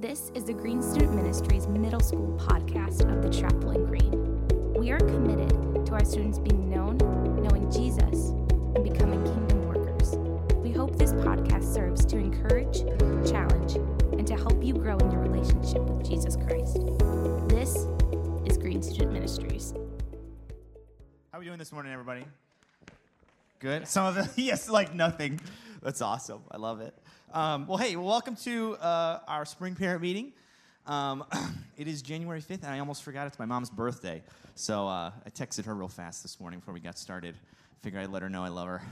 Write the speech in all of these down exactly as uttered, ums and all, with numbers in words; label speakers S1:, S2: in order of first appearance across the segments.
S1: This is the Green Student Ministries Middle School podcast of the Chapel in Green. We are committed to our students being known, knowing Jesus, and becoming kingdom workers. We hope this podcast serves to encourage, challenge, and to help you grow in your relationship with Jesus Christ. This is Green Student Ministries.
S2: How are we doing this morning, everybody? Good? Some of the, yes, like nothing. That's awesome. I love it. Um, well, hey, welcome to uh, our spring parent meeting. Um, it is January fifth, and I almost forgot it's my mom's birthday. So uh, I texted her real fast this morning before we got started. Figured I'd let her know I love her.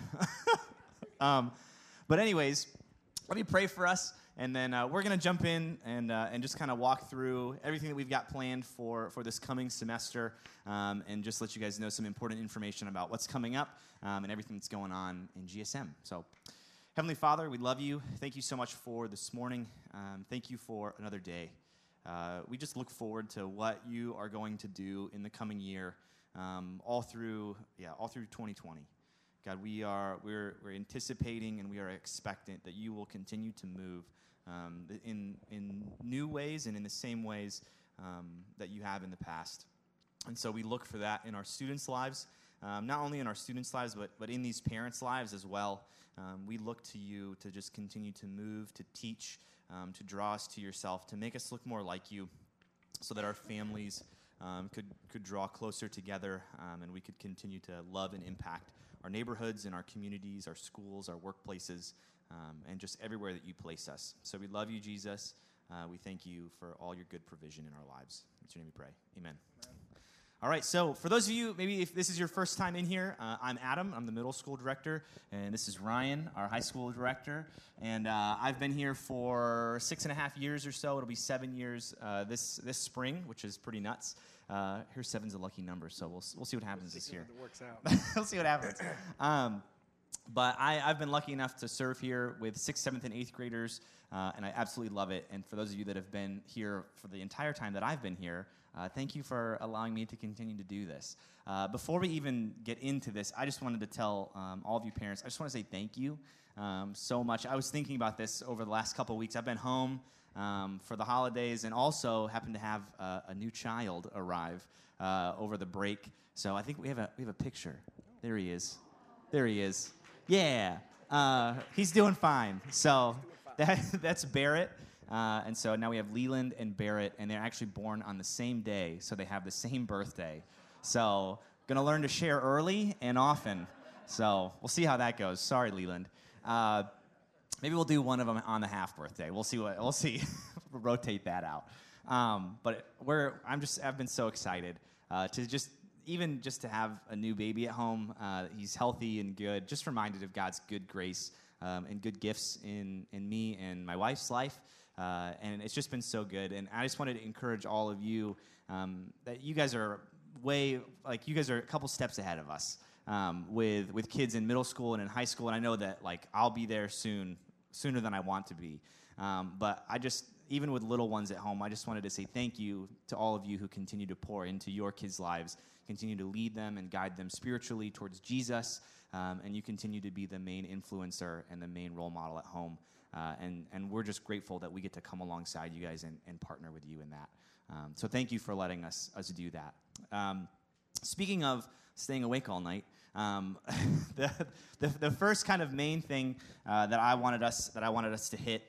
S2: um, but anyways, let me pray for us, and then uh, we're going to jump in and uh, and just kind of walk through everything that we've got planned for, for this coming semester, um, and just let you guys know some important information about what's coming up um, and everything that's going on in G S M. So, Heavenly Father, we love you. Thank you so much for this morning. Um, thank you for another day. Uh, we just look forward to what you are going to do in the coming year, um, all through yeah, all through twenty twenty. God, we are we're we're anticipating and we are expectant that you will continue to move um, in in new ways and in the same ways um, that you have in the past. And so we look for that in our students' lives, um, not only in our students' lives, but but in these parents' lives as well. Um, we look to you to just continue to move, to teach, um, to draw us to yourself, to make us look more like you, so that our families um, could could draw closer together, um, and we could continue to love and impact our neighborhoods and our communities, our schools, our workplaces, um, and just everywhere that you place us. So we love you, Jesus. Uh, we thank you for all your good provision in our lives. In your name we pray. Amen. Amen. All right, so for those of you, maybe if this is your first time in here, uh, I'm Adam. I'm the middle school director, and this is Ryan, our high school director. And uh, I've been here for six and a half years or so. It'll be seven years uh, this this spring, which is pretty nuts. Uh, here, seven's a lucky number, so we'll we'll see what happens this year.
S3: It works out.
S2: We'll see what happens. Um, but I, I've been lucky enough to serve here with sixth, seventh, and eighth graders, uh, and I absolutely love it. And for those of you that have been here for the entire time that I've been here, Uh, thank you for allowing me to continue to do this. Uh, before we even get into this, I just wanted to tell um, all of you parents, I just want to say thank you um, so much. I was thinking about this over the last couple of weeks. I've been home um, for the holidays and also happened to have uh, a new child arrive uh, over the break. So I think we have a we have a picture. There he is. There he is. Yeah. Uh, he's doing fine. So that, that's Barrett. Uh, and so now we have Leland and Barrett, and they're actually born on the same day, so they have the same birthday. So going to learn to share early and often. So we'll see how that goes. Sorry, Leland. Uh, maybe we'll do one of them on the half birthday. We'll see what we'll see. We'll rotate that out. Um, but we're I'm just I've been so excited uh, to just even just to have a new baby at home. Uh, he's healthy and good. Just reminded of God's good grace um, and good gifts in in me and my wife's life. Uh, and it's just been so good. And I just wanted to encourage all of you um, that you guys are way, like, you guys are a couple steps ahead of us um, with with kids in middle school and in high school. And I know that, like, I'll be there soon, sooner than I want to be. Um, but I just, even with little ones at home, I just wanted to say thank you to all of you who continue to pour into your kids' lives, continue to lead them and guide them spiritually towards Jesus, um, and you continue to be the main influencer and the main role model at home. Uh, and, and we're just grateful that we get to come alongside you guys and, and partner with you in that. Um, so thank you for letting us, us do that. Um, speaking of staying awake all night, um, the, the the first kind of main thing uh, that I wanted us that I wanted us to hit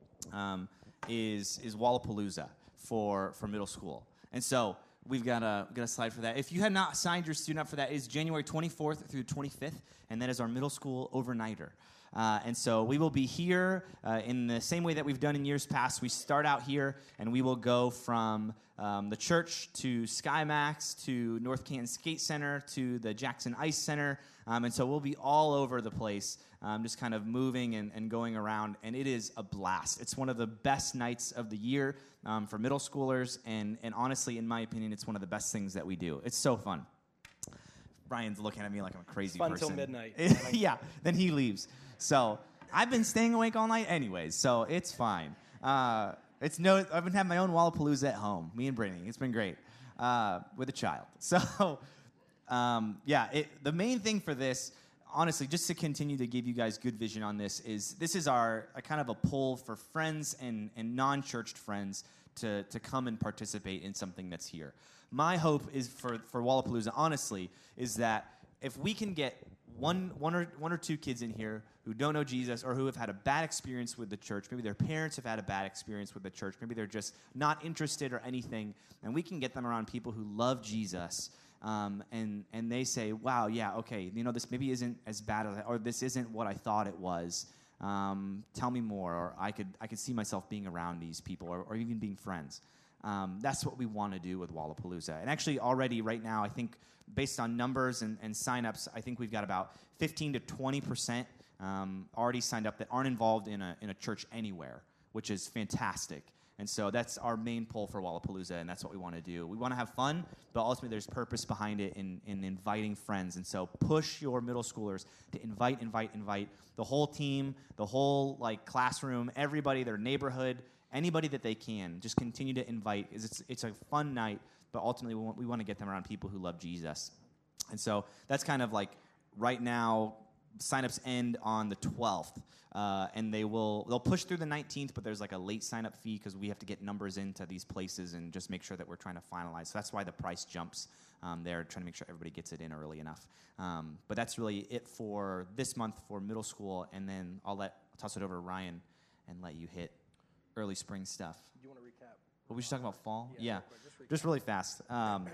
S2: um, is is Wallapalooza for for middle school. And so we've got a got a slide for that. If you had not signed your student up for that, it is January twenty-fourth through twenty-fifth, and that is our middle school overnighter. Uh, and so we will be here uh, in the same way that we've done in years past. We start out here, and we will go from um, the church to SkyMax to North Canton Skate Center to the Jackson Ice Center. Um, and so we'll be all over the place, um, just kind of moving and, and going around. And it is a blast. It's one of the best nights of the year um, for middle schoolers. And, and honestly, in my opinion, it's one of the best things that we do. It's so fun. Brian's looking at me like I'm a crazy
S3: it's fun
S2: person.
S3: Fun till midnight.
S2: Yeah, then he leaves. So I've been staying awake all night anyways, so it's fine. Uh, it's no, I've been having my own Wallapalooza at home, me and Brittany. It's been great uh, with a child. So, um, yeah, it, the main thing for this honestly, just to continue to give you guys good vision on this, is this is our a kind of a pull for friends and, and non-churched friends to, to come and participate in something that's here. My hope is for, for Wallapalooza, honestly, is that if we can get one, one, or, one or two kids in here who don't know Jesus or who have had a bad experience with the church, maybe their parents have had a bad experience with the church, maybe they're just not interested or anything, and we can get them around people who love Jesus, um, and, and they say, wow, yeah, okay, you know, this maybe isn't as bad as I, or this isn't what I thought it was. Um, tell me more, or I could I could see myself being around these people, or, or even being friends. Um, that's what we want to do with Wallapalooza. And actually, already right now, I think based on numbers and, and signups, I think we've got about fifteen to twenty percent um, already signed up that aren't involved in a in a church anywhere, which is fantastic. And so that's our main pull for Wallapalooza, and that's what we want to do. We want to have fun, but ultimately there's purpose behind it in, in inviting friends. And so push your middle schoolers to invite, invite, invite the whole team, the whole like classroom, everybody, their neighborhood, anybody that they can. Just continue to invite. It's it's a fun night, but ultimately we want, we want to get them around people who love Jesus. And so that's kind of like right now. Signups end on the twelfth, uh, and they will they'll push through the nineteenth, but there's like a late sign-up fee because we have to get numbers into these places and just make sure that we're trying to finalize. So that's why the price jumps um, there, trying to make sure everybody gets it in early enough. Um, but that's really it for this month for middle school, and then I'll let I'll toss it over to Ryan and let you hit early spring stuff.
S3: Do you want to recap?
S2: What we should talk about fall?
S3: Yeah,
S2: yeah.
S3: real quick, just,
S2: just really fast. Um,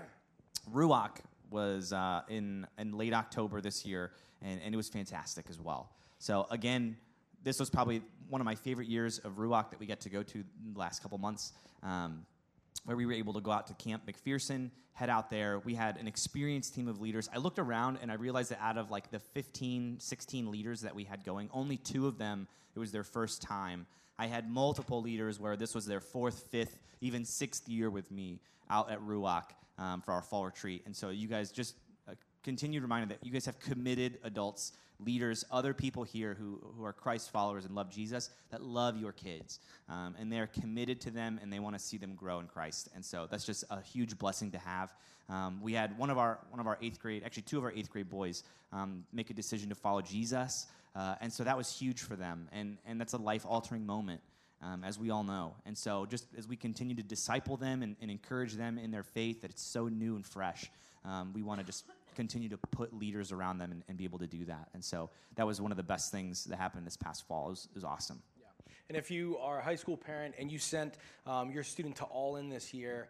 S2: Ruach was uh, in in late October this year, and, and it was fantastic as well. So again, this was probably one of my favorite years of Ruach that we get to go to in the last couple months, um, where we were able to go out to Camp McPherson, head out there. We had an experienced team of leaders. I looked around, and I realized that out of like the fifteen, sixteen leaders that we had going, only two of them, it was their first time. I had multiple leaders where this was their fourth, fifth, even sixth year with me out at Ruach um, for our fall retreat. And so you guys just uh, continue reminding that you guys have committed adults, leaders, other people here who, who are Christ followers and love Jesus that love your kids. Um, and they're committed to them, and they want to see them grow in Christ. And so that's just a huge blessing to have. Um, we had one of our one of our eighth grade, actually two of our eighth grade boys um, make a decision to follow Jesus. Uh, and so that was huge for them. And, and that's a life-altering moment, um, as we all know. And so just as we continue to disciple them and, and encourage them in their faith that it's so new and fresh, um, we want to just continue to put leaders around them and, and be able to do that. And so that was one of the best things that happened this past fall. It was, it was awesome.
S3: And if you are a high school parent and you sent um, your student to All In this year,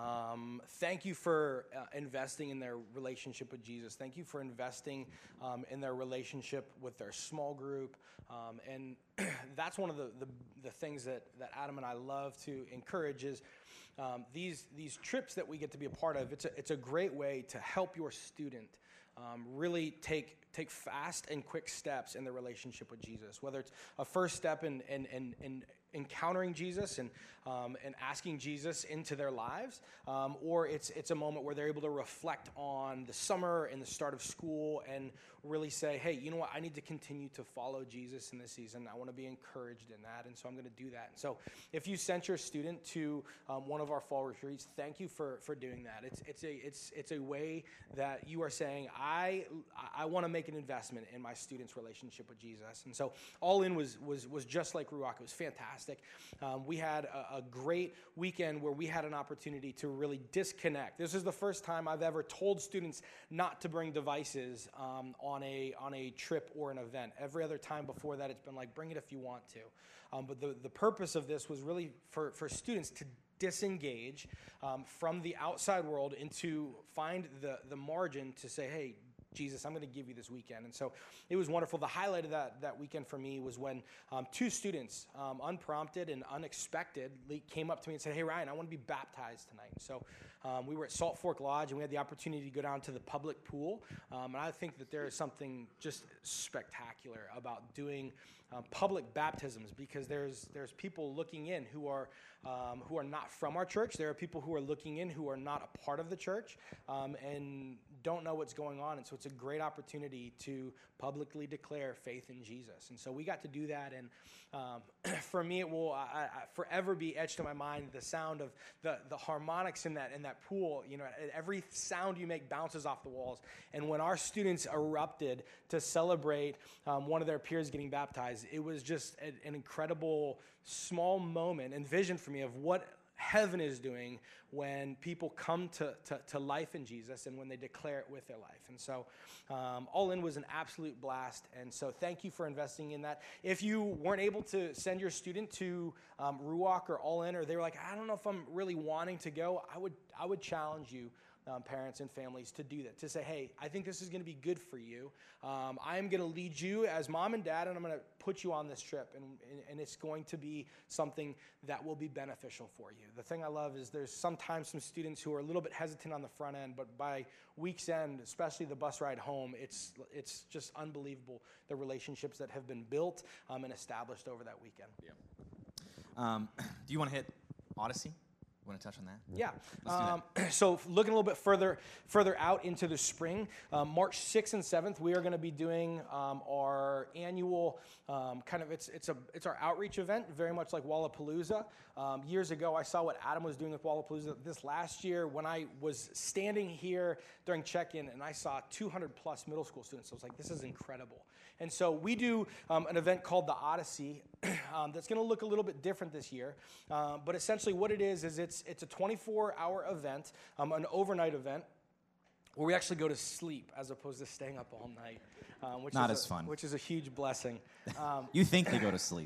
S3: um, thank you for uh, investing in their relationship with Jesus. Thank you for investing um, in their relationship with their small group. Um, and that's one of the, the, the things that, that Adam and I love to encourage is um, these, these trips that we get to be a part of. It's a, it's a great way to help your student um, really take take fast and quick steps in their relationship with Jesus, whether it's a first step in, in, in, in encountering Jesus and um, and asking Jesus into their lives, um, or it's it's a moment where they're able to reflect on the summer and the start of school and really say, hey, you know what, I need to continue to follow Jesus in this season. I want to be encouraged in that, and so I'm going to do that. And so if you sent your student to um, one of our fall retreats, thank you for for doing that. It's it's a it's it's a way that you are saying, I I want to make an investment in my student's relationship with Jesus. And so All In was was was just like Ruach. It was fantastic. Um, we had a, a great weekend where we had an opportunity to really disconnect. This is the first time I've ever told students not to bring devices um, on a on a trip or an event. Every other time before that, it's been like, bring it if you want to. Um, but the, the purpose of this was really for, for students to disengage um, from the outside world and to find the, the margin to say, hey, Jesus, I'm going to give you this weekend. And so it was wonderful. The highlight of that, that weekend for me was when um, two students, um, unprompted and unexpectedly, came up to me and said, hey, Ryan, I want to be baptized tonight. So um, we were at Salt Fork Lodge, and we had the opportunity to go down to the public pool. Um, and I think that there is something just spectacular about doing um, public baptisms, because there's there's people looking in who are um, who are not from our church. There are people who are looking in who are not a part of the church um, and don't know what's going on. And so it's a great opportunity to publicly declare faith in Jesus. And so we got to do that, and um, for me, it will I, I, forever be etched in my mind the sound of the, the harmonics in that in that pool. You know, every sound you make bounces off the walls. And when our students erupted to celebrate um, one of their peers getting baptized, it was just a, an incredible small moment and vision for me of what heaven is doing when people come to, to, to life in Jesus and when they declare it with their life. And so um, All In was an absolute blast. And so thank you for investing in that. If you weren't able to send your student to um, Ruach or All In, or they were like, I don't know if I'm really wanting to go, I would I would challenge you, Um, parents and families, to do that, to say, hey, I think this is going to be good for you. Um, I am going to lead you as mom and dad, and I'm going to put you on this trip, and, and, and it's going to be something that will be beneficial for you. The thing I love is there's sometimes some students who are a little bit hesitant on the front end, but by week's end, especially the bus ride home, it's it's just unbelievable the relationships that have been built um, and established over that weekend.
S2: Yeah. Um, do you want to hit Odyssey? Want to touch on that?
S3: Yeah.
S2: Let's do
S3: Um,
S2: that.
S3: so looking a little bit further further out into the spring, um, March sixth and seventh, we are going to be doing um, our annual um, kind of, it's it's a it's our outreach event, very much like Wallapalooza. Um, years ago, I saw what Adam was doing with Wallapalooza. This last year, when I was standing here during check-in and I saw two hundred plus middle school students, I was like, this is incredible. And so we do um, an event called the Odyssey um, that's going to look a little bit different this year. Um, but essentially what it is, is it's it's a twenty-four hour event, um, an overnight event, where we actually go to sleep as opposed to staying up all night. Um, which
S2: Not
S3: is
S2: as
S3: a,
S2: fun.
S3: Which is a huge blessing. Um,
S2: You think they go to sleep.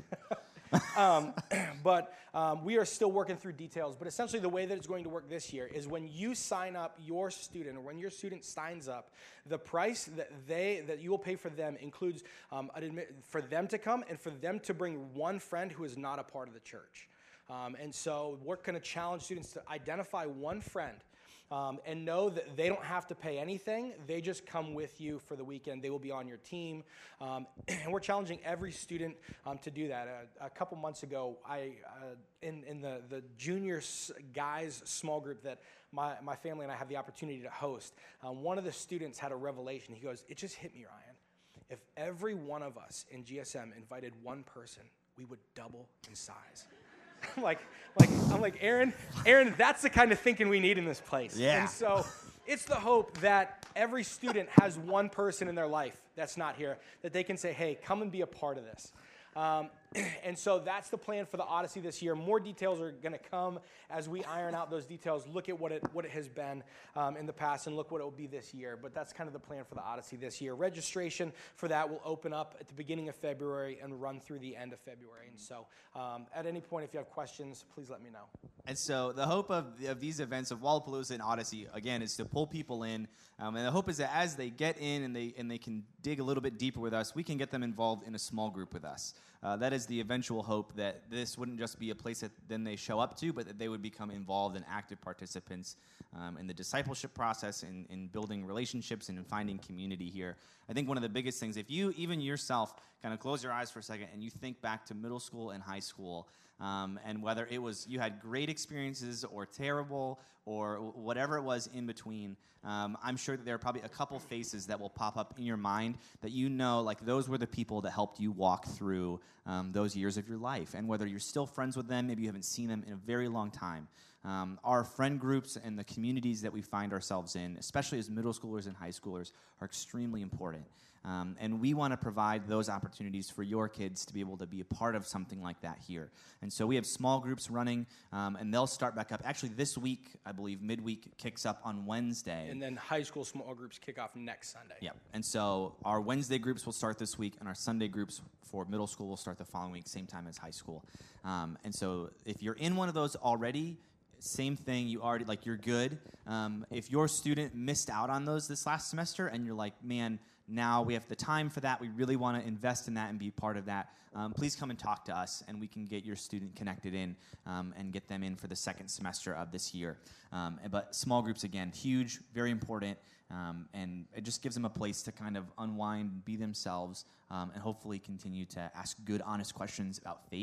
S3: um, but um, we are still working through details. But essentially the way that it's going to work this year is when you sign up your student, or when your student signs up, the price that they that you will pay for them includes um, an admit, for them to come and for them to bring one friend who is not a part of the church. Um, and so we're going to challenge students to identify one friend Um, and know that they don't have to pay anything. They just come with you for the weekend. They will be on your team. Um, and we're challenging every student um, to do that. Uh, a couple months ago, I uh, in, in the, the junior guys small group that my, my family and I have the opportunity to host, um, one of the students had a revelation. He goes, it just hit me, Ryan. If every one of us in G S M invited one person, we would double in size. I'm like, like I'm like, Aaron, Aaron, that's the kind of thinking we need in this place.
S2: Yeah.
S3: And so it's the hope that every student has one person in their life that's not here, that they can say, hey, come and be a part of this. Um, and so that's the plan for the Odyssey this year. More details are going to come as we iron out those details, look at what it what it has been um, in the past, and look what it will be this year. But that's kind of the plan for the Odyssey this year. Registration for that will open up at the beginning of February and run through the end of February. And so um, at any point, if you have questions, please let me know.
S2: And so the hope of, of these events of Wallapalooza and Odyssey, again, is to pull people in. Um, and the hope is that as they get in and they and they can dig a little bit deeper with us, we can get them involved in a small group with us. Uh, that is the eventual hope, that this wouldn't just be a place that then they show up to, but that they would become involved and active participants um, in the discipleship process, in, in building relationships and in finding community here. I think one of the biggest things, if you even yourself kind of close your eyes for a second and you think back to middle school and high school, Um, and whether it was you had great experiences or terrible or whatever it was in between, um, I'm sure that there are probably a couple faces that will pop up in your mind that you know, like those were the people that helped you walk through um, those years of your life. And whether you're still friends with them, maybe you haven't seen them in a very long time. Um, our friend groups and the communities that we find ourselves in, especially as middle schoolers and high schoolers, are extremely important. Um, and we want to provide those opportunities for your kids to be able to be a part of something like that here. And so we have small groups running, um, and they'll start back up. Actually, this week, I believe, midweek kicks up on Wednesday.
S3: And then high school small groups kick off next Sunday.
S2: Yeah. And so our Wednesday groups will start this week, and our Sunday groups for middle school will start the following week, same time as high school. Um, and so if you're in one of those already, same thing, you already, like, you're good. Um, if your student missed out on those this last semester and you're like, man, now we have the time for that, we really want to invest in that and be part of that, um, please come and talk to us, and we can get your student connected in um, and get them in for the second semester of this year. Um, but small groups, again, huge, very important, um, and it just gives them a place to kind of unwind, be themselves, um, and hopefully continue to ask good, honest questions about faith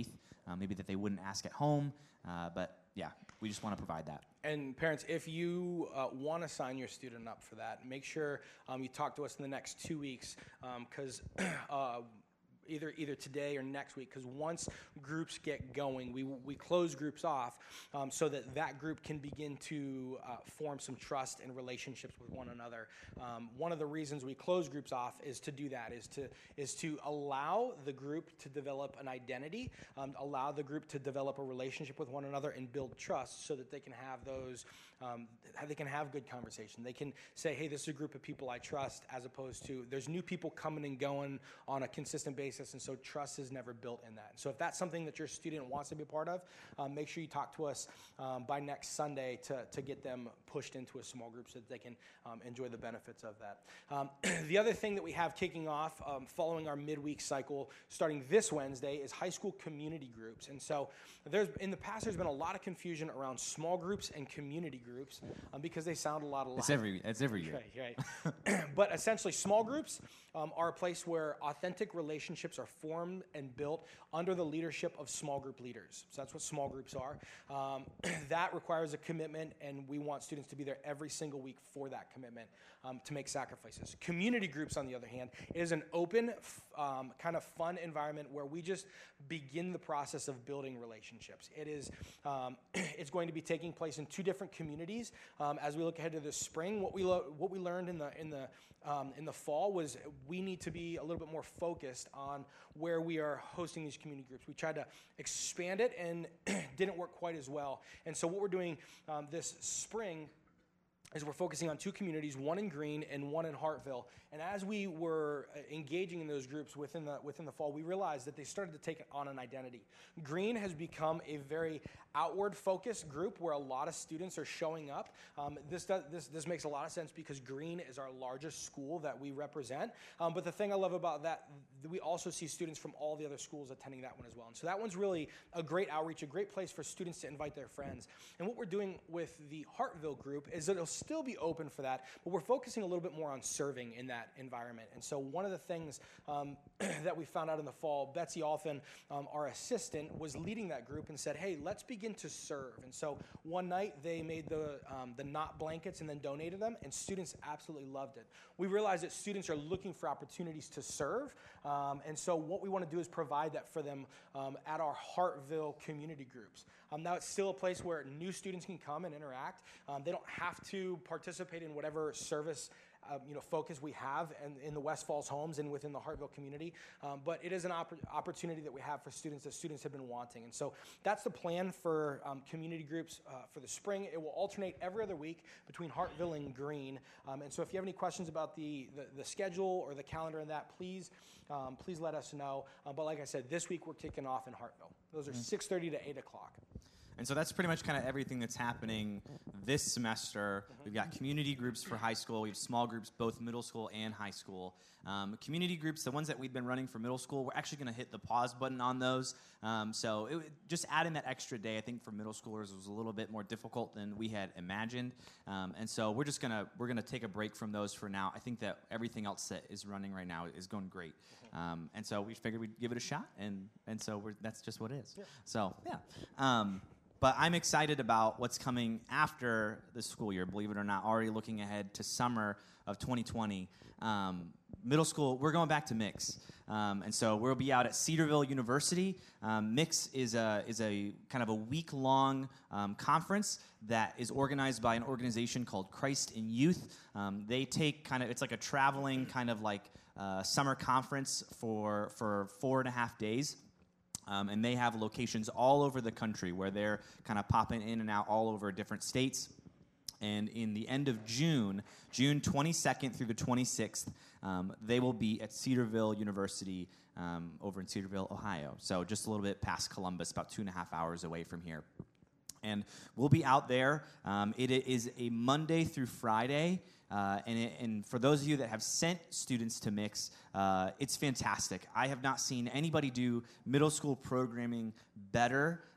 S2: uh, maybe that they wouldn't ask at home. Uh, but yeah, we just want to provide that.
S3: And parents, if you uh, want to sign your student up for that, make sure um, you talk to us in the next two weeks because um, uh, either either today or next week, because once groups get going, we we close groups off um, so that that group can begin to uh, form some trust and relationships with one another. Um, one of the reasons we close groups off is to do that, is to is to allow the group to develop an identity, um, allow the group to develop a relationship with one another and build trust so that they can have those, um, they can have good conversation. They can say, hey, this is a group of people I trust, as opposed to there's new people coming and going on a consistent basis. And so trust is never built in that. So if that's something that your student wants to be a part of, um, make sure you talk to us um, by next Sunday to, to get them pushed into a small group so that they can um, enjoy the benefits of that. Um, the other thing that we have kicking off um, following our midweek cycle starting this Wednesday is high school community groups. And so there's in the past there's been a lot of confusion around small groups and community groups um, because they sound a lot alike.
S2: It's every, it's every year.
S3: Right, right. But essentially small groups um, are a place where authentic relationships are formed and built under the leadership of small group leaders. So that's what small groups are. Um, that requires a commitment, and we want students to be there every single week for that commitment um, to make sacrifices. Community groups, on the other hand, is an open, f- um, kind of fun environment where we just begin the process of building relationships. It is, um, it's going to be taking place in two different communities um, as we look ahead to the spring. What we lo- what we learned in the in the um, in the fall was we need to be a little bit more focused on where we are hosting these community groups. We tried to expand it and didn't work quite as well. And so what we're doing um, this spring is we're focusing on two communities, one in Greene and one in Hartville. And as we were engaging in those groups within the within the fall, we realized that they started to take on an identity. Greene has become a very outward-focused group where a lot of students are showing up. Um, this, does, this this makes a lot of sense because Greene is our largest school that we represent. Um, but the thing I love about that, we also see students from all the other schools attending that one as well. And so that one's really a great outreach, a great place for students to invite their friends. And what we're doing with the Hartville group is that it'll still be open for that, but we're focusing a little bit more on serving in that environment. And so one of the things um, that we found out in the fall, Betsy Alfin, um, our assistant, was leading that group and said, hey, let's begin to serve. And so one night they made the um, the knot blankets and then donated them, and students absolutely loved it. We realized that students are looking for opportunities to serve, um, and so what we want to do is provide that for them um, at our Hartville community groups. Um, now it's still a place where new students can come and interact. Um, they don't have to participate in whatever service Uh, you know, focus we have in, in the West Falls homes and within the Hartville community. Um, but it is an opp- opportunity that we have for students that students have been wanting. And so that's the plan for um, community groups uh, for the spring. It will alternate every other week between Hartville and Greene. Um, and so if you have any questions about the, the, the schedule or the calendar and that, please, um, please let us know. Uh, but like I said, this week we're kicking off in Hartville. Those are six thirty to eight o'clock.
S2: And so that's pretty much kind of everything that's happening this semester. We've got community groups for high school. We have small groups, both middle school and high school. Um, community groups, the ones that we've been running for middle school, we're actually going to hit the pause button on those. Um, so it, just adding that extra day, I think, for middle schoolers was a little bit more difficult than we had imagined. Um, and so we're just going to we're going to take a break from those for now. I think that everything else that is running right now is going great. Um, and so we figured we'd give it a shot, and and so we're, that's just what it is. Yeah. So, yeah. Um, But I'm excited about what's coming after the school year, believe it or not, already looking ahead to summer of twenty twenty. Um, middle school, we're going back to Mix. Um, and so we'll be out at Cedarville University. Um, Mix is a, is a kind of a week-long um, conference that is organized by an organization called Christ in Youth. Um, they take kind of, it's like a traveling kind of like uh, summer conference for, for four and a half days. Um, and they have locations all over the country where they're kind of popping in and out all over different states. And in the end of June, June twenty-second through the twenty-sixth, um, they will be at Cedarville University um, over in Cedarville, Ohio. So just a little bit past Columbus, about two and a half hours away from here. And we'll be out there. Um, it is a Monday through Friday. Uh, and, it, and for those of you that have sent students to Mix, uh, it's fantastic. I have not seen anybody do middle school programming better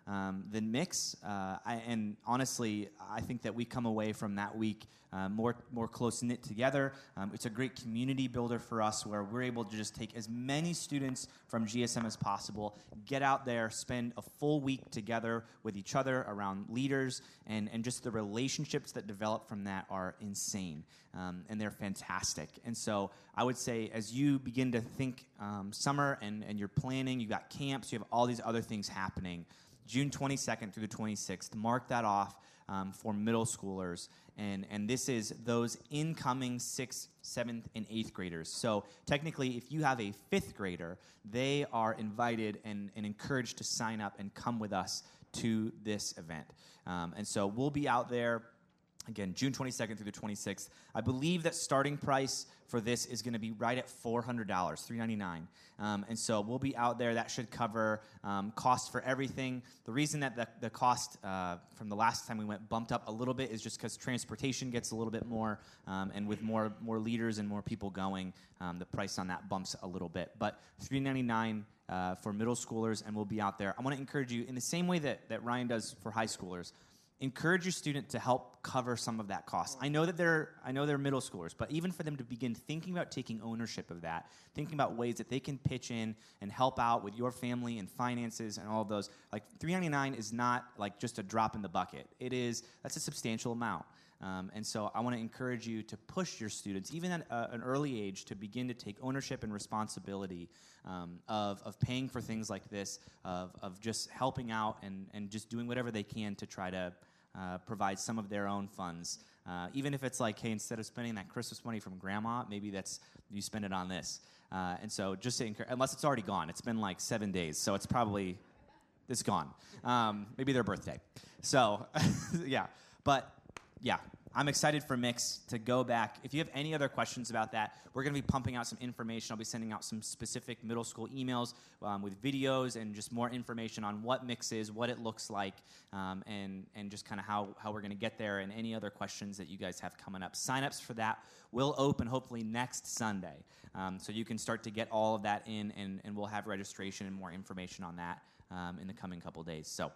S2: um, than Mix. Uh, I, and honestly, I think that we come away from that week uh, more more close-knit together. Um, it's a great community builder for us where we're able to just take as many students from G S M as possible, get out there, spend a full week together with each other around leaders, and, and just the relationships that develop from that are insane, um, and they're fantastic. And so I would say as you begin to think um, summer and, and you're planning, you've got camps, you have all these other things happening, June twenty-second through the twenty-sixth, mark that off um, for middle schoolers. And, and this is those incoming sixth, seventh, and eighth graders. So technically, if you have a fifth grader, they are invited and, and encouraged to sign up and come with us to this event. Um, and so we'll be out there, again, June twenty-second through the twenty-sixth. I believe that starting price for this is going to be right at four hundred dollars, three hundred ninety-nine dollars. Um, and so we'll be out there. That should cover um, costs for everything. The reason that the, the cost uh, from the last time we went bumped up a little bit is just because transportation gets a little bit more, um, and with more more leaders and more people going, um, the price on that bumps a little bit. But three hundred ninety-nine dollars uh, for middle schoolers, and we'll be out there. I want to encourage you, in the same way that, that Ryan does for high schoolers, encourage your student to help cover some of that cost. I know that they're I know they're middle schoolers, but even for them to begin thinking about taking ownership of that, thinking about ways that they can pitch in and help out with your family and finances and all of those. Like three hundred ninety-nine dollars is not like just a drop in the bucket. It is that's a substantial amount. Um, and so I want to encourage you to push your students, even at uh, an early age, to begin to take ownership and responsibility um, of, of paying for things like this, of, of just helping out and, and just doing whatever they can to try to uh, provide some of their own funds. Uh, even if it's like, hey, instead of spending that Christmas money from grandma, maybe that's you spend it on this. Uh, and so just to encourage, unless it's already gone. It's been like seven days, so it's probably, it's gone. Um, maybe their birthday. So, yeah. But yeah, I'm excited for Mix to go back. If you have any other questions about that, we're going to be pumping out some information. I'll be sending out some specific middle school emails um, with videos and just more information on what Mix is, what it looks like, um, and, and just kind of how, how we're going to get there and any other questions that you guys have coming up. Sign-ups for that will open hopefully next Sunday. Um, so you can start to get all of that in, and, and we'll have registration and more information on that um, in the coming couple days. So.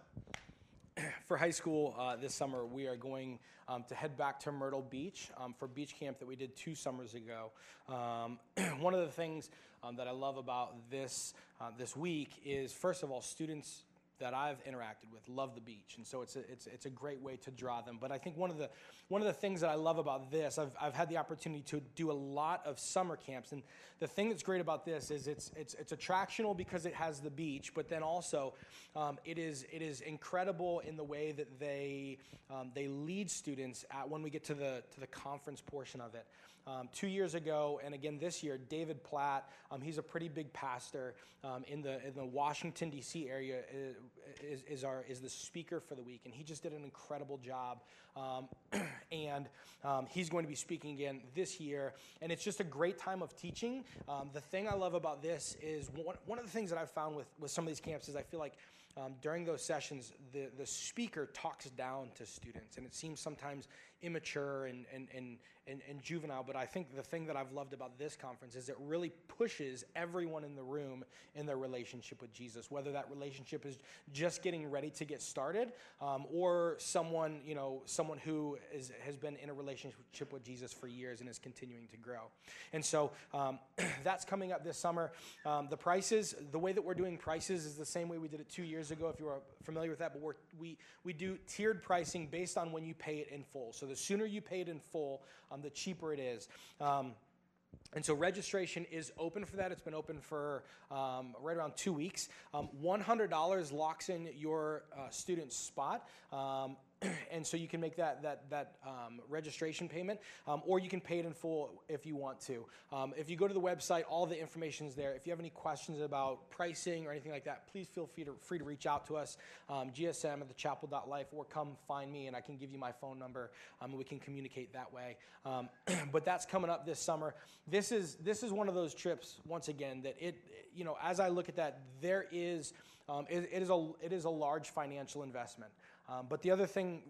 S3: For high school uh, this summer, we are going um, to head back to Myrtle Beach um, for beach camp that we did two summers ago. Um, one of the things um, that I love about this uh, this week is, first of all, students that I've interacted with love the beach, and so it's a, it's it's a great way to draw them. But I think one of the one of the things that I love about this, I've I've had the opportunity to do a lot of summer camps, and the thing that's great about this is it's it's it's attractional because it has the beach, but then also um, it is it is incredible in the way that they um, they lead students at when we get to the to the conference portion of it. Um, two years ago, and again this year, David Platt, um, he's a pretty big pastor um, in the in the Washington D C area, is, is our is the speaker for the week, and he just did an incredible job. Um, and um, he's going to be speaking again this year, and it's just a great time of teaching. Um, the thing I love about this is one, one of the things that I've found with with some of these camps is I feel like um, during those sessions, the the speaker talks down to students, and it seems sometimes immature and and and and, and juvenile. But I think the thing that I've loved about this conference is it really pushes everyone in the room in their relationship with Jesus, whether that relationship is just getting ready to get started, um, or someone you know someone who is has been in a relationship with Jesus for years and is continuing to grow. And so um, that's coming up this summer. Um, the prices, the way that we're doing prices is the same way we did it two years ago. If you are familiar with that, but we're, we we do tiered pricing based on when you pay it in full. So the sooner you pay it in full, um, the cheaper it is. Um, And so registration is open for that. It's been open for um, right around two weeks. Um, one hundred dollars locks in your uh, student's spot. Um, and so you can make that that that um, registration payment, um, or you can pay it in full if you want to. Um, if you go to the website, all the information is there. If you have any questions about pricing or anything like that, please feel free to, free to reach out to us, um, G S M at the chapel dot life, or come find me and I can give you my phone number, um, and we can communicate that way. Um, but that's coming up this summer. This is this is one of those trips, once again, that it, you know, as I look at that, there is, um, it, it is a it is a large financial investment. Um, but the other thing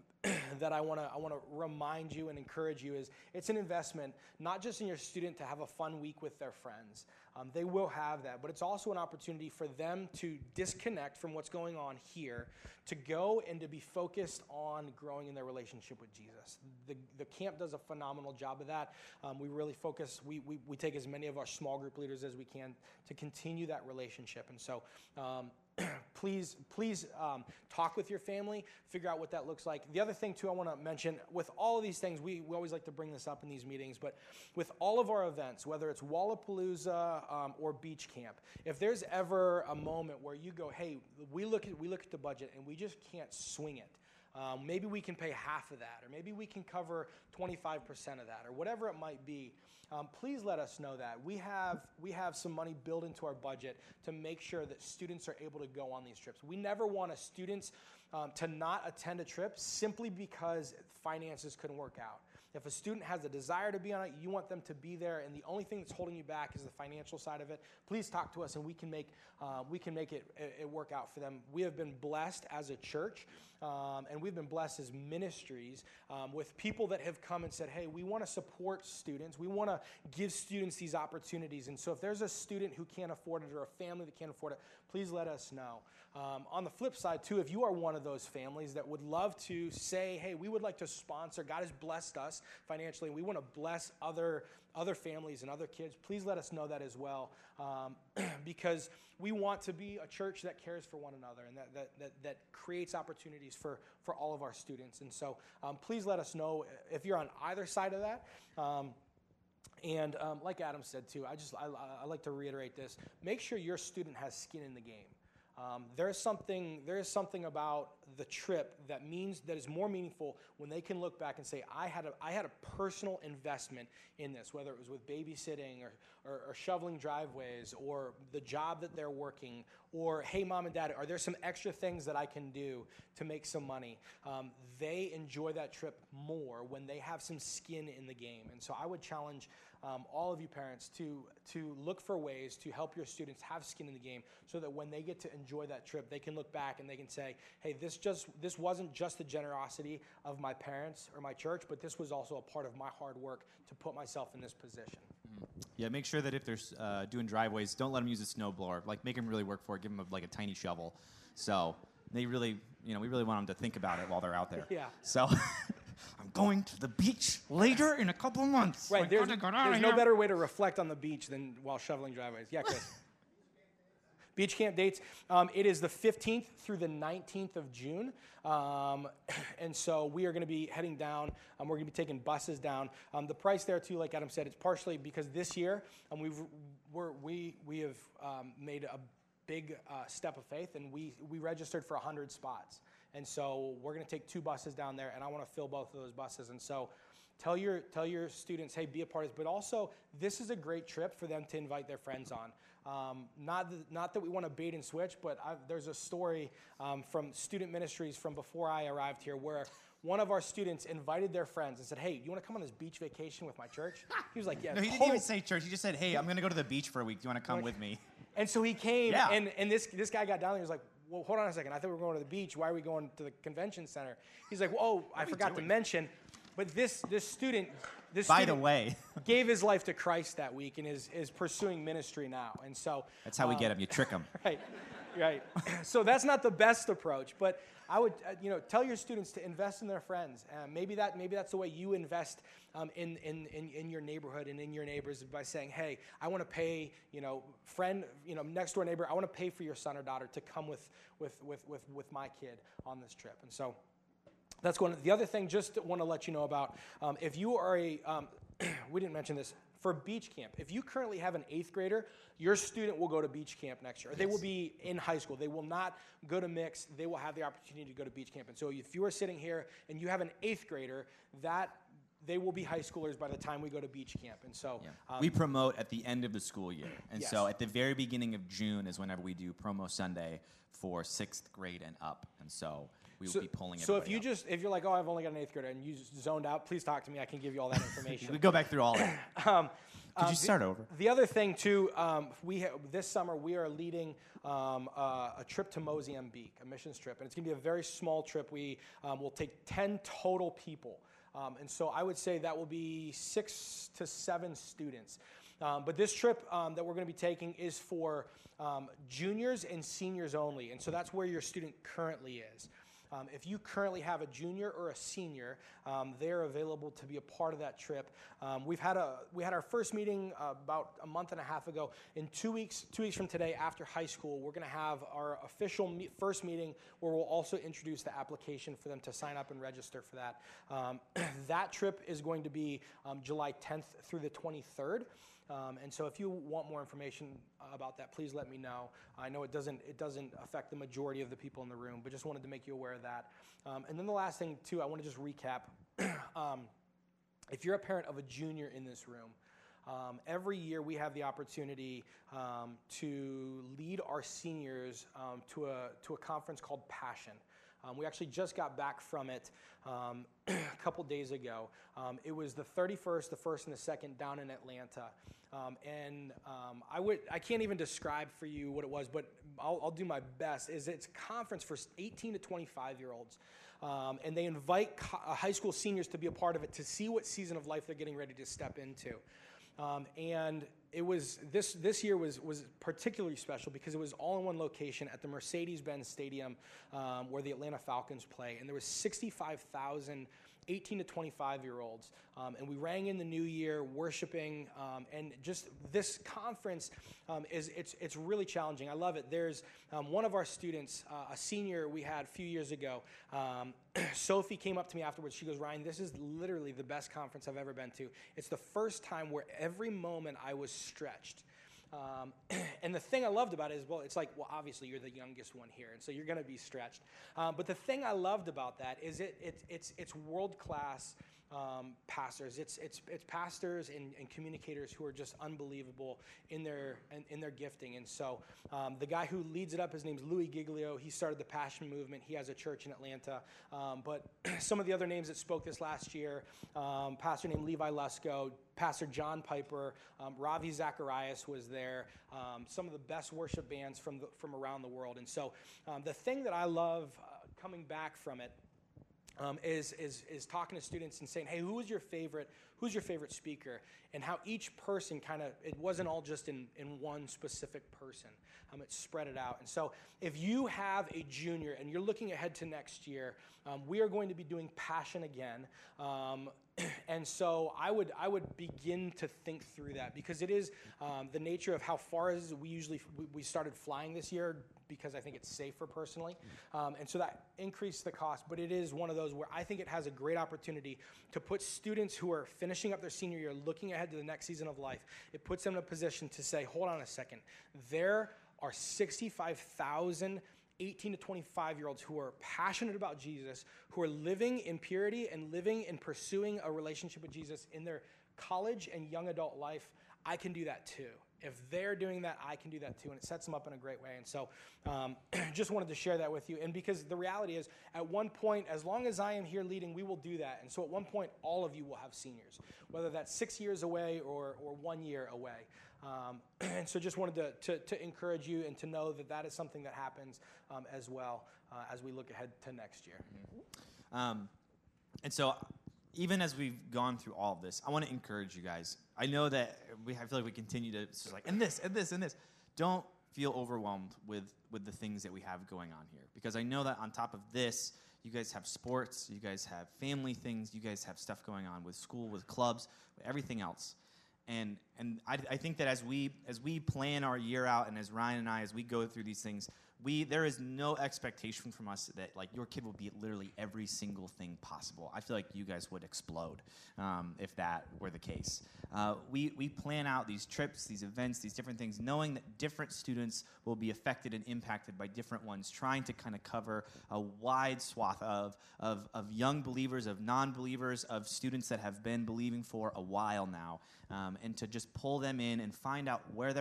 S3: that I want to I want to remind you and encourage you is it's an investment, not just in your student to have a fun week with their friends. Um, they will have that, but it's also an opportunity for them to disconnect from what's going on here, to go and to be focused on growing in their relationship with Jesus. The, the camp does a phenomenal job of that. Um, we really focus, we, we, we take as many of our small group leaders as we can to continue that relationship. And so um, please, please um, talk with your family, figure out what that looks like. The other thing, too, I want to mention, with all of these things, we, we always like to bring this up in these meetings, but with all of our events, whether it's Wallapalooza um, or beach camp, if there's ever a moment where you go, hey, we look at, we look at the budget and we just can't swing it. Um, maybe we can pay half of that, or maybe we can cover twenty-five percent of that, or whatever it might be. Um, please let us know that. We have we have some money built into our budget to make sure that students are able to go on these trips. We never want a students um, to not attend a trip simply because finances couldn't work out. If a student has a desire to be on it, you want them to be there, and the only thing that's holding you back is the financial side of it. Please talk to us, and we can make uh, we can make it, it work out for them. We have been blessed as a church, um, and we've been blessed as ministries um, with people that have come and said, hey, we want to support students. We want to give students these opportunities. And so if there's a student who can't afford it or a family that can't afford it, please let us know. Um, on the flip side, too, if you are one of those families that would love to say, hey, we would like to sponsor, God has blessed us financially, and we want to bless other other families and other kids, please let us know that as well, um, because we want to be a church that cares for one another and that that that, that creates opportunities for, for all of our students. And so um, please let us know if you're on either side of that. Um, and um, like Adam said, too, I just I, I like to reiterate this. Make sure your student has skin in the game. Um, there's something there is something about the trip that means that is more meaningful when they can look back and say, I had a I had a personal investment in this, whether it was with babysitting or, or, or shoveling driveways or the job that they're working, or hey, mom and dad, are there some extra things that I can do to make some money? Um, they enjoy that trip more when they have some skin in the game. And so I would challenge Um, all of you parents to to look for ways to help your students have skin in the game so that when they get to enjoy that trip, they can look back and they can say, hey, this just this wasn't just the generosity of my parents or my church, but this was also a part of my hard work to put myself in this position.
S2: Mm. Yeah, make sure that if they're uh, doing driveways, don't let them use a snowblower. Like, make them really work for it. Give them a, like a tiny shovel. So they really, you know, we really want them to think about it while they're out there.
S3: Yeah.
S2: So I'm going to the beach later in a couple of months.
S3: Right. There's, there's no
S2: here.
S3: better way to reflect on the beach than while shoveling driveways. Yeah, Chris. Beach camp dates. Um, it is the fifteenth through the nineteenth of June. Um, and so we are going to be heading down. Um, we're going to be taking buses down. Um, the price there, too, like Adam said, it's partially because this year um, we've, we're, we we have um, made a big uh, step of faith, and we, we registered for one hundred spots. And so we're going to take two buses down there, and I want to fill both of those buses. And so tell your tell your students, hey, be a part of this. But also, this is a great trip for them to invite their friends on. Um, not, th- not that we want to bait and switch, but I've, there's a story um, from student ministries from before I arrived here where one of our students invited their friends and said, hey, you want to come on this beach vacation with my church? He was like, yeah.
S2: No, he didn't even say church. He just said, hey, I'm going to go to the beach for a week. Do you want to come with me?
S3: And so he came,
S2: Yeah.
S3: and, and this this guy got down there. He was like, well, hold on a second. I thought we were going to the beach. Why are we going to the convention center? He's like, well, oh, I forgot to mention, but this this student, this
S2: By
S3: student
S2: the way,
S3: gave his life to Christ that week and is is pursuing ministry now. And so
S2: that's how we
S3: um,
S2: get him. You trick him.
S3: Right, right. So that's not the best approach, but I would, uh, you know, tell your students to invest in their friends. Uh, maybe that, maybe that's the way you invest um, in, in, in in your neighborhood and in your neighbors by saying, hey, I want to pay, you know, friend, you know, next door neighbor, I want to pay for your son or daughter to come with with with with with my kid on this trip. And so that's going. The other thing, just want to let you know about, um, if you are a, um, we didn't mention this. For beach camp, if you currently have an eighth grader, your student will go to beach camp next year. Yes. They will be in high school. They will not go to mix. They will have the opportunity to go to beach camp. And so if you are sitting here and you have an eighth grader, that they will be high schoolers by the time we go to beach camp. And so
S2: yeah.
S3: um,
S2: we promote at the end of the school year. And
S3: yes.
S2: so at the very beginning of June is whenever we do promo Sunday for sixth grade and up. And so we will
S3: so,
S2: be pulling it.
S3: So if you
S2: up.
S3: just, if you're like, oh, I've only got an eighth grader and you zoned out, please talk to me. I can give you all that information.
S2: We go back through all that.
S3: um,
S2: Could
S3: Um,
S2: you start over?
S3: The other thing too, um, we ha- this summer we are leading um, uh, a trip to Mozambique, a missions trip, and it's going to be a very small trip. We um, will take ten total people, um, and so I would say that will be six to seven students. Um, but this trip um, that we're going to be taking is for um, juniors and seniors only, and so that's where your student currently is. Um, if you currently have a junior or a senior, um, they're available to be a part of that trip. Um, we've had a we had our first meeting uh, about a month and a half ago. In two weeks, two weeks from today, after high school, we're going to have our official me- first meeting where we'll also introduce the application for them to sign up and register for that. Um, that trip is going to be um, July tenth through the twenty-third. Um, and so if you want more information about that, please let me know. I know it doesn't it doesn't affect the majority of the people in the room, but just wanted to make you aware of that. Um, and then the last thing, too, I want to just recap. um, if you're a parent of a junior in this room, um, every year we have the opportunity um, to lead our seniors um, to a to a conference called Passion. Um, we actually just got back from it um, a couple days ago. Um, it was the thirty-first, the first, and the second down in Atlanta. Um, and um, I would I can't even describe for you what it was, but I'll, I'll do my best. Is it's a conference for eighteen to twenty-five year olds, um, and they invite co- uh, high school seniors to be a part of it to see what season of life they're getting ready to step into. Um, and it was this this year was was particularly special because it was all in one location at the Mercedes-Benz Stadium um, where the Atlanta Falcons play, and there was sixty-five thousand eighteen to twenty-five year olds, um, and we rang in the new year worshiping, um, and just this conference um, is it's it's really challenging. I love it. There's um, one of our students, uh, a senior we had a few years ago. Um, Sophie came up to me afterwards. She goes, "Ryan, this is literally the best conference I've ever been to. It's the first time where every moment I was stretched." Um, and the thing I loved about it is, well, it's like, well, obviously you're the youngest one here, and so you're going to be stretched. Um, but the thing I loved about that is it, it it's it's world-class um, pastors. It's it's it's pastors and, and communicators who are just unbelievable in their in, in their gifting. And so um, the guy who leads it up, his name's Louis Giglio. He started the Passion Movement. He has a church in Atlanta. Um, but some of the other names that spoke this last year, um, pastor named Levi Lusko, Pastor John Piper, um, Ravi Zacharias was there, um, some of the best worship bands from the, from around the world. And so um, the thing that I love uh, coming back from it um, is, is, is talking to students and saying, hey, who is your favorite, who's your favorite speaker? And how each person kind of, it wasn't all just in, in one specific person. Um, it spread it out. And so if you have a junior and you're looking ahead to next year, um, we are going to be doing Passion again. Um, and so I would I would begin to think through that because it is um, the nature of how far is we usually we, we started flying this year because I think it's safer personally, um, and so that increased the cost. But it is one of those where I think it has a great opportunity to put students who are finishing up their senior year, looking ahead to the next season of life. It puts them in a position to say, hold on a second, there are sixty-five thousand eighteen to twenty-five year olds who are passionate about Jesus, who are living in purity and living and pursuing a relationship with Jesus in their college and young adult life. I can do that too. If they're doing that, I can do that too. And it sets them up in a great way. And so um, just wanted to share that with you. And because the reality is, at one point, as long as I am here leading, we will do that. And so at one point, all of you will have seniors, whether that's six years away or, or one year away. Um, and so just wanted to, to, to encourage you and to know that that is something that happens um, as well uh, as we look ahead to next year.
S2: Mm-hmm. Um, and so even as we've gone through all of this, I want to encourage you guys. I know that we I feel like we continue to just like, and this, and this, and this. Don't feel overwhelmed with, with the things that we have going on here. Because I know that on top of this, you guys have sports, you guys have family things, you guys have stuff going on with school, with clubs, with everything else. And and I, I think that as we as we plan our year out, and as Ryan and I, as we go through these things, we there is no expectation from us that like your kid will be at literally every single thing possible. I feel like you guys would explode um, if that were the case. Uh, we we plan out these trips, these events, these different things, knowing that different students will be affected and impacted by different ones, trying to kind of cover a wide swath of of of young believers, of non-believers, of students that have been believing for a while now. Um, and to just pull them in and find out where they're at,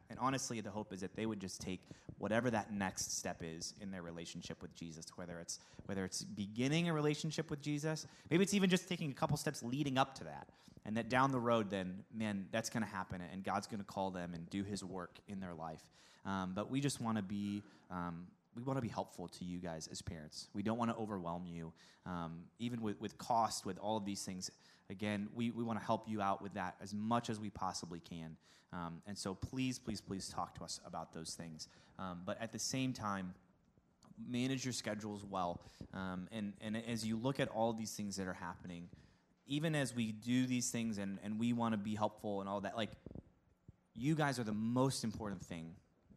S2: And honestly, the hope is that they would just take whatever that next step is in their relationship with Jesus, whether it's whether it's beginning a relationship with Jesus, maybe it's even just taking a couple steps leading up to that. And that down the road, then, man, that's going to happen, and God's going to call them and do his work in their life. Um, but we just want to be um, we want to be helpful to you guys as parents. We don't want to overwhelm you, um, even with, with cost, with all of these things. Again, we, we want to help you out with that as much as we possibly can. Um, and so please, please, please talk to us about those things. Um, but at the same time, manage your schedules well. Um, and, and as you look at all these things that are happening, even as we do these things and, and we want to be helpful and all that, like, you guys are the most important thing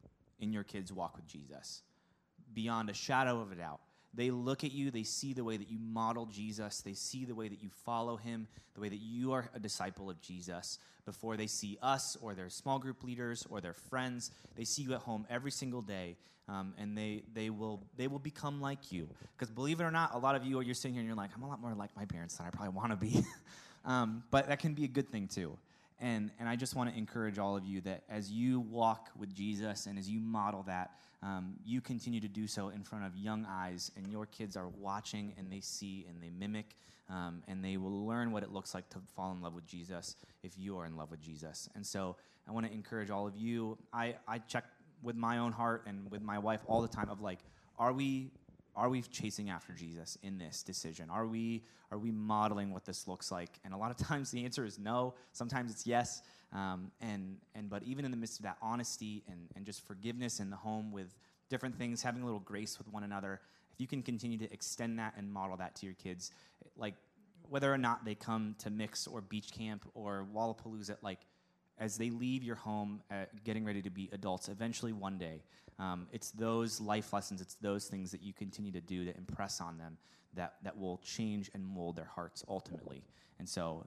S2: in your kids' walk with Jesus, beyond a shadow of a doubt. They look at you, they see the way that you model Jesus, they see the way that you follow him, the way that you are a disciple of Jesus before they see us or their small group leaders or their friends. They see you at home every single day, um, and they they will they will become like you. Because believe it or not, a lot of you, you're sitting here and you're like, I'm a lot more like my parents than I probably want to be. um, but that can be a good thing too. And and I just want to encourage all of you that as you walk with Jesus and as you model that, um, you continue to do so in front of young eyes, and your kids are watching and they see and they mimic, um, and they will learn what it looks like to fall in love with Jesus if you are in love with Jesus. And so I want to encourage all of you. I, I check with my own heart and with my wife all the time of like, are we Are we chasing after Jesus in this decision? Are we are we modeling what this looks like? And a lot of times the answer is no. Sometimes it's yes. Um, and and but even in the midst of that honesty and, and just forgiveness in the home with different things, having a little grace with one another, if you can continue to extend that and model that to your kids, like whether or not they come to Mix or Beach Camp or Wallapalooza, like as they leave your home uh, getting ready to be adults, eventually one day, um, it's those life lessons, it's those things that you continue to do to impress on them that, that will change and mold their hearts ultimately. And so,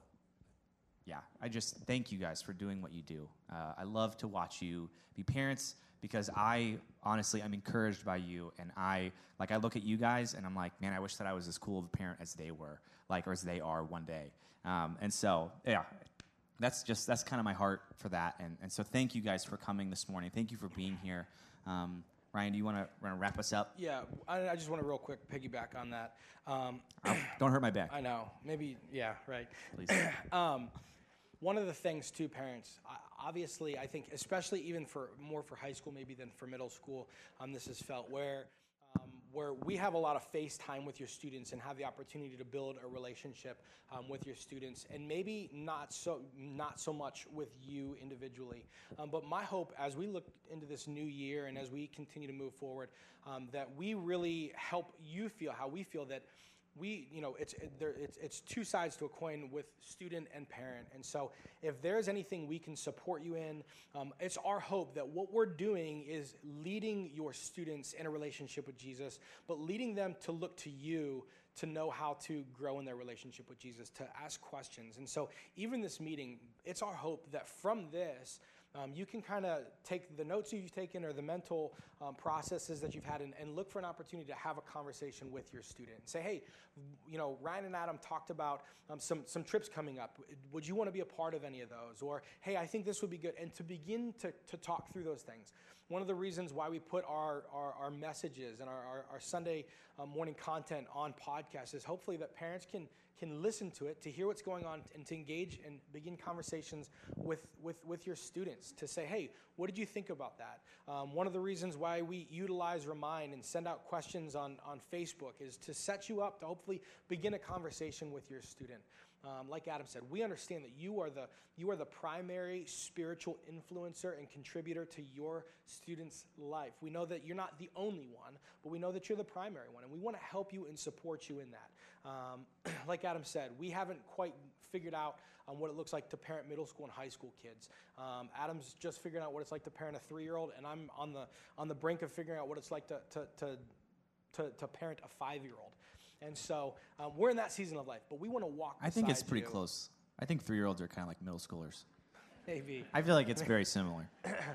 S2: yeah, I just thank you guys for doing what you do. Uh, I love to watch you be parents because I, honestly, I'm encouraged by you. And I, like, I look at you guys and I'm like, man, I wish that I was as cool of a parent as they were, like, or as they are one day. Um, and so, yeah. That's just, that's kind of my heart for that. And, and so thank you guys for coming this morning. Thank you for being here. Um, Ryan, do you want to wrap us up?
S3: Yeah, I, I just want to real quick piggyback on that. Um,
S2: oh, don't hurt my back.
S3: I know. Maybe, yeah, right.
S2: Please.
S3: um, one of the things, too, parents, obviously, I think, especially even for more for high school maybe than for middle school, um, this is felt where Um, where we have a lot of face time with your students and have the opportunity to build a relationship um, with your students, and maybe not so not so much with you individually. Um, but my hope as we look into this new year and as we continue to move forward, um, that we really help you feel how we feel, that we, you know, it's it, there, it's it's two sides to a coin with student and parent. And so if there's anything we can support you in, um, it's our hope that what we're doing is leading your students in a relationship with Jesus, but leading them to look to you to know how to grow in their relationship with Jesus, to ask questions. And so even this meeting, it's our hope that from this, Um, you can kind of take the notes you've taken or the mental um, processes that you've had and, and look for an opportunity to have a conversation with your student. Say, hey, you know, Ryan and Adam talked about um, some, some trips coming up. Would you want to be a part of any of those? Or, hey, I think this would be good. And to begin to, to talk through those things. One of the reasons why we put our, our, our messages and our, our, our Sunday um, morning content on podcasts is hopefully that parents can can listen to it, to hear what's going on, and to engage and begin conversations with, with, with your students, to say, hey, what did you think about that? Um, one of the reasons why we utilize Remind and send out questions on, on Facebook is to set you up to hopefully begin a conversation with your student. Um, like Adam said, we understand that you are the you are the primary spiritual influencer and contributor to your student's life. We know that you're not the only one, but we know that you're the primary one, and we want to help you and support you in that. Um, like Adam said, we haven't quite figured out um, what it looks like to parent middle school and high school kids. Um, Adam's just figuring out what it's like to parent a three-year-old, and I'm on the on the brink of figuring out what it's like to to to to, to parent a five-year-old. And so um, we're in that season of life, but we want to walk beside
S2: I think it's pretty
S3: you.
S2: close. I think three-year-olds are kind of like middle schoolers.
S3: Maybe.
S2: I feel like it's very similar.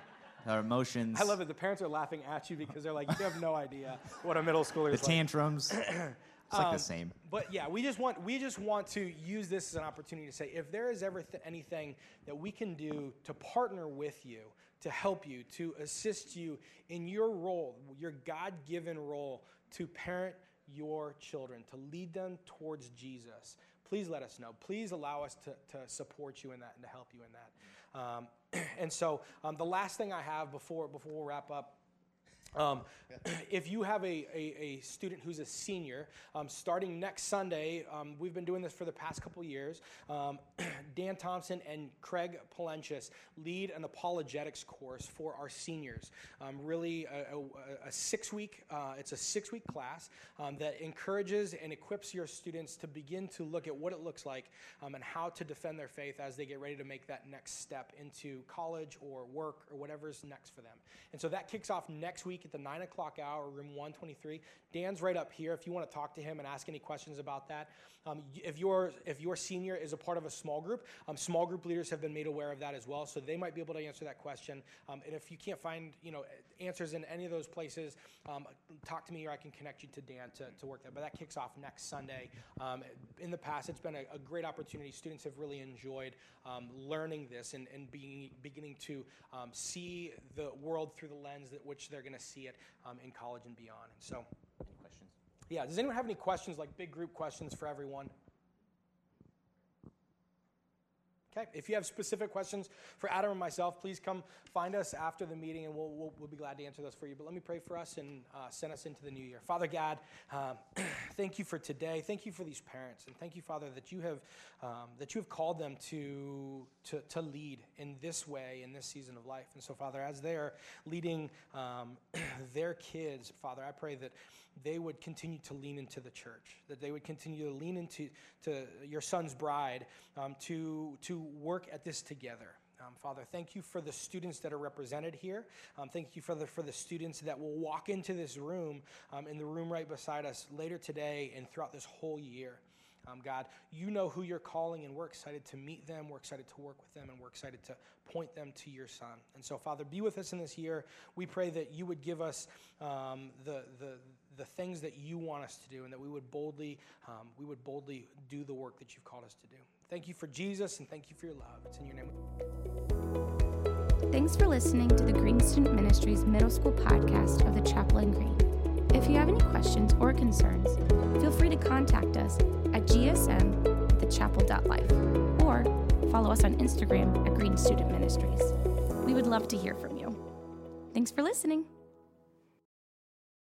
S2: Our emotions.
S3: I love it. The parents are laughing at you because they're like, you have no idea what a middle schooler
S2: the
S3: is like.
S2: tantrums. It's like
S3: Um,
S2: the same.
S3: But yeah, we just want we just want to use this as an opportunity to say, if there is ever th- anything that we can do to partner with you, to help you, to assist you in your role, your God-given role to parent your children, to lead them towards Jesus, please let us know. Please allow us to, to support you in that and to help you in that. Um, and so um, the last thing I have before before we'll wrap up, Um, if you have a, a, a student who's a senior, um, starting next Sunday, um, we've been doing this for the past couple years, um, Dan Thompson and Craig Palenchis lead an apologetics course for our seniors. Um, really a, a, a six-week, uh, it's a six-week class um, that encourages and equips your students to begin to look at what it looks like um, and how to defend their faith as they get ready to make that next step into college or work or whatever's next for them. And so that kicks off next week at the nine o'clock hour, room one twenty-three. Dan's right up here if you want to talk to him and ask any questions about that. Um, if, your, if your senior is a part of a small group, um, small group leaders have been made aware of that as well, so they might be able to answer that question. Um, and if you can't find you know answers in any of those places, um, talk to me or I can connect you to Dan to, to work that. But that kicks off next Sunday. Um, in the past, it's been a, a great opportunity. Students have really enjoyed um, learning this and, and being, beginning to um, see the world through the lens that which they're going to see it um, in college and beyond. And so,
S2: Any questions?
S3: yeah, does anyone have any questions, like big group questions for everyone? Okay, if you have specific questions for Adam and myself, please come find us after the meeting, and we'll, we'll, we'll be glad to answer those for you. But let me pray for us and uh, send us into the new year. Father God, um, thank you for today. Thank you for these parents, and thank you, Father, that you have um, that you have called them to, to to lead in this way in this season of life. And so, Father, as they are leading um, their kids, Father, I pray that they would continue to lean into the church, that they would continue to lean into to your son's bride um, to to work at this together. Um, Father, thank you for the students that are represented here. Um, thank you for the for the students that will walk into this room, um, in the room right beside us later today and throughout this whole year. Um, God, you know who you're calling, and we're excited to meet them. We're excited to work with them, and we're excited to point them to your Son. And so, Father, be with us in this year. We pray that you would give us um, the the the things that you want us to do, and that we would boldly um, we would boldly do the work that you've called us to do. Thank you for Jesus, and thank you for your love. It's in your name.
S1: Thanks for listening to the Green Student Ministries Middle School podcast of the Chapel in Green. If you have any questions or concerns, feel free to contact us at g s m at the chapel dot life or follow us on Instagram at Green Student Ministries. We would love to hear from you. Thanks for listening.